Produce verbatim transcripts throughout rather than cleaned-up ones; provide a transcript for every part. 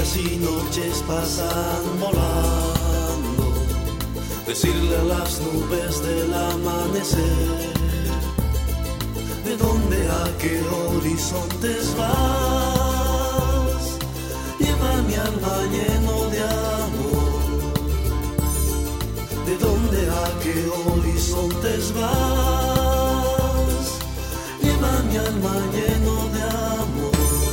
y noches pasan volando, decirle a las nubes del amanecer, ¿de dónde a qué horizontes vas? Lleva mi alma lleno de amor, ¿de dónde a qué horizontes vas? Lleva mi alma lleno de amor.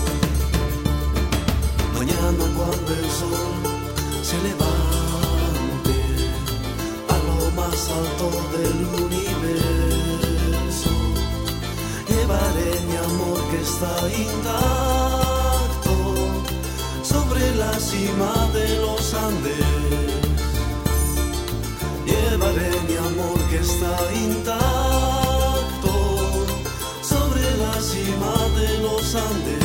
Mañana cuando el sol se levante a lo más alto del universo, llevaré mi amor que está intacto sobre la cima de los Andes. Llevaré mi amor que está intacto sobre la cima de los Andes.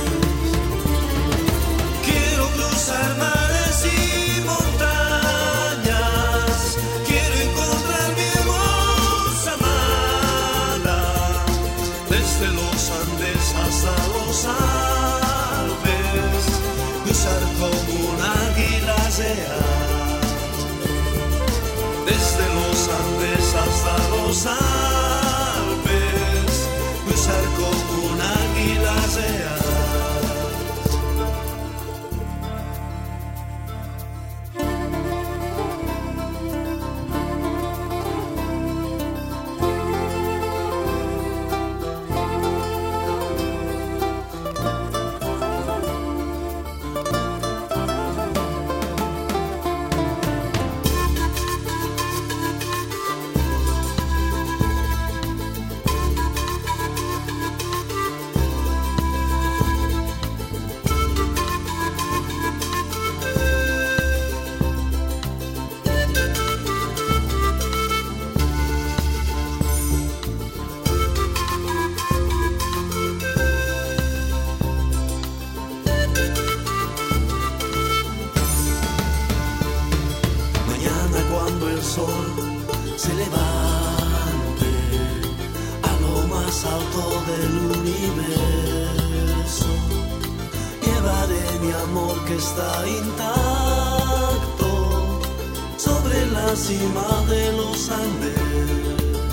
Cruzar mares y montañas, quiero encontrar mi hermosa amada, desde los Andes hasta los Alpes, cruzar como un águila real, desde los Andes hasta los Alpes, cruzar como un águila real. Cuando el sol se levante a lo más alto del universo, llevaré mi amor que está intacto sobre la cima de los Andes.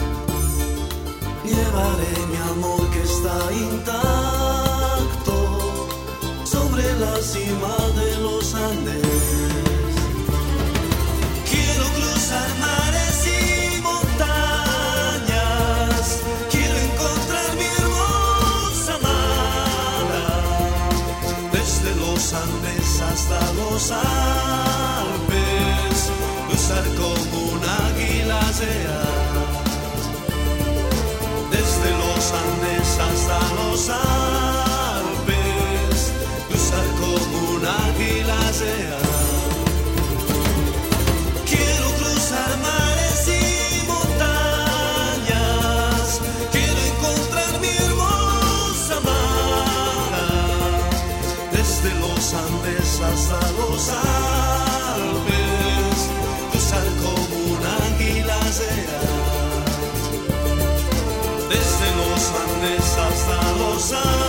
Llevaré mi amor que está intacto sobre la cima de los Andes. Cruzar mares y montañas, quiero encontrar mi hermosa amada, desde los Andes hasta los Alpes, cruzar como un águila real, desde los Andes hasta los Alpes, cruzar como un águila real. Cruzar mares y montañas, quiero encontrar mi hermosa amada, desde los Andes hasta los Alpes, cruzar como un águila real, desde los Andes hasta los Alpes.